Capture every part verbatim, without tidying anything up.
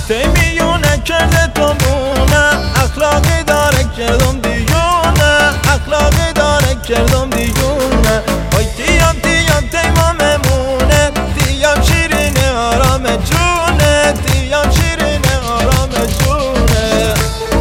کوته میونه کرده تو مونه، اخلاقی داره کردم دیونه، اخلاقی داره کردم دیونه. وای تیام تیام تیما ممونه، تیام شیرینه آرام جونه، تیام شیرینه آرام جونه.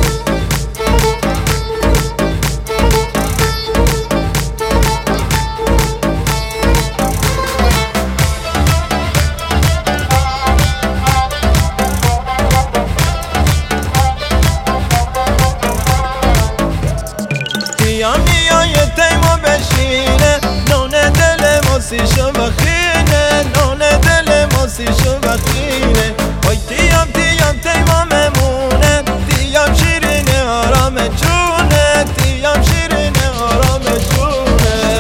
تیام میای تیما بشینه، نونه دل ماسیشو بخینه، نونه دل ماسیشو بخینه. وای تیام تیام تیما ممونه، تیام شیرینه آرام جونه، تیام شیرینه آرام جونه.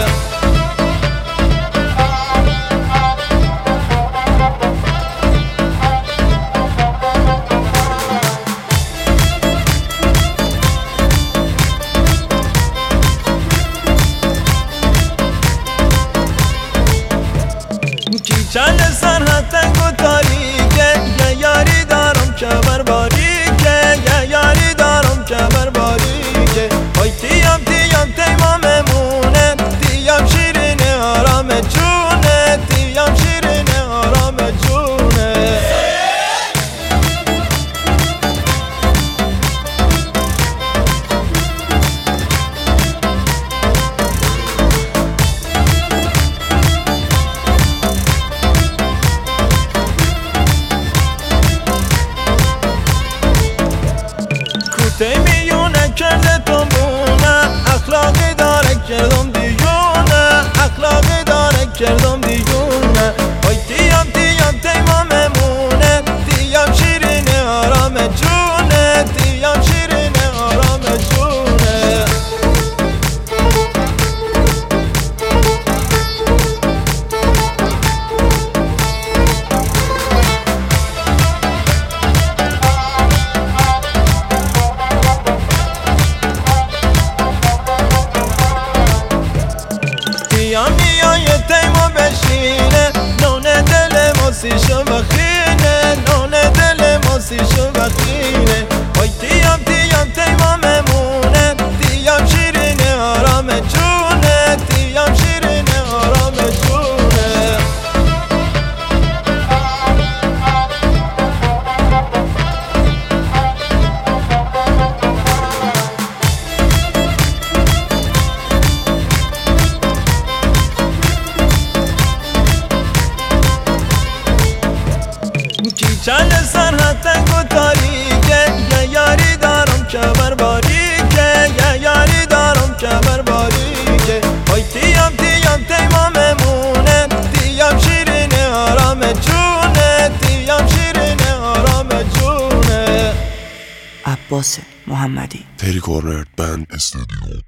چند سرحد تنگ و تاریکه، یه یاری دارم که بر باریکه، یه یاری دارم که بر باریکه. وای تیام تیام تیما ممونه، تیام شیرینه آرام جونه، تیام شیرینه آرام جونه. کوته میونه کرده تو مونه، اخلاقی داره کردم دیونه، اخلاقی داره کردم دیونه. وای تیام تیام تیما ممونه، تیام شیرینه آرام جونه، تیام شیرینه آرام جونه. تیام میای تیما بشینه، نونه دل ماسیشو بخینه، نونه دل ماسیشو بخینه. وای تیام تیام تیما ممونه، تیام شیرینه آرام جونه، تیام شیرینه آرام جونه. چند سرحد تنگ و تاریکه، یه یاری دارم که بر باریکه، یه یاری دارم که بر باریکه. وای تیام تیام تیما ممونه، تیام شیرینه آرام جونه، تیام شیرینه آرام جونه. عباس محمدی. تری کورنر بند استودیو.